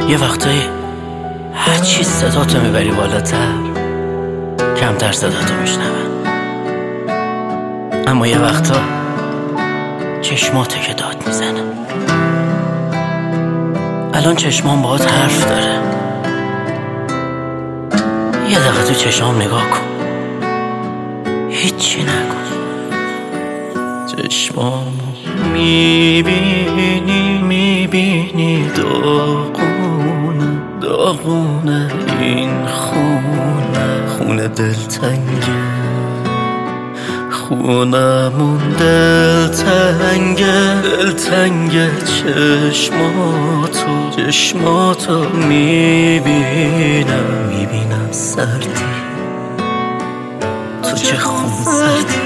یه وقتایی هرچی صداتو میبری بالاتر کمتر صداتو میشنون، اما یه وقتا چشماته که داد میزنه. الان چشمام باهات حرف داره، یه دقیقه تو چشمام نگاه کن، هیچی نکن. چشمامو میبینی داغونه این خونه دلتنگه، خونمون دلتنگه. چشماتو میبینم سردی تو چه خون سردی.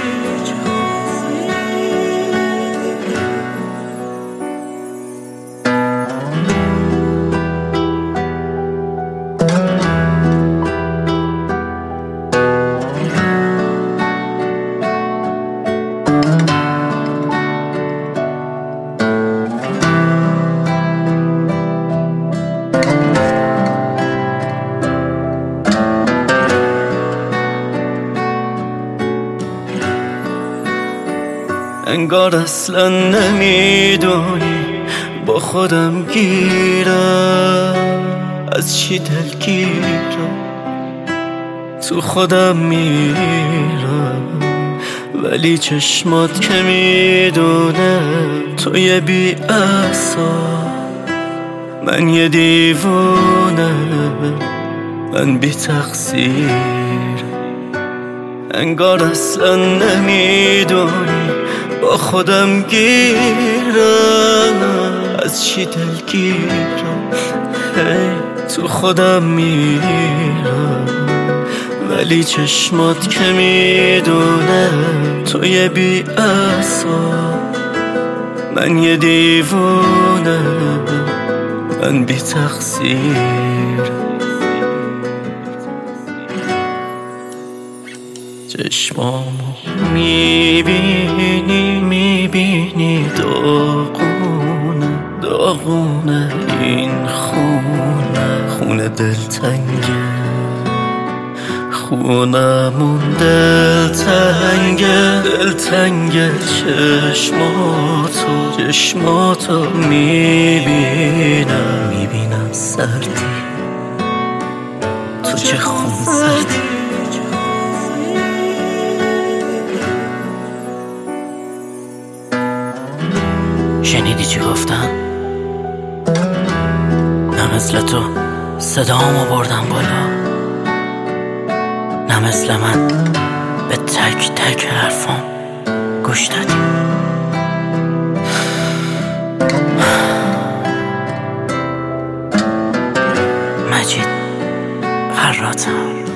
انگار اصلا نمیدونی با خودم گیرم، از چی دلگیرم تو خودم میرم، ولی چشمات که میدونه تو یه بی اعصاب، من یه دیوونه، من بی تقصیر. انگار اصلا نمیدونی با خودم گیرم، از چی دلگیرم تو خودم میرم، ولی چشمات که میدونه تو یه بی اعصاب، من یه دیوونه، من بی تقصیر. چشمامو میبینی داغونه این خونه دلتنگه، خونمون دلتنگه. چشماتو میبینم سردی تو چه خون سردی. شنیدی چی گفتم؟ نه مثل تو صدامو بردم بالا، نه مثل من به تک تک حرفام گوش دادی. مجید فراتم.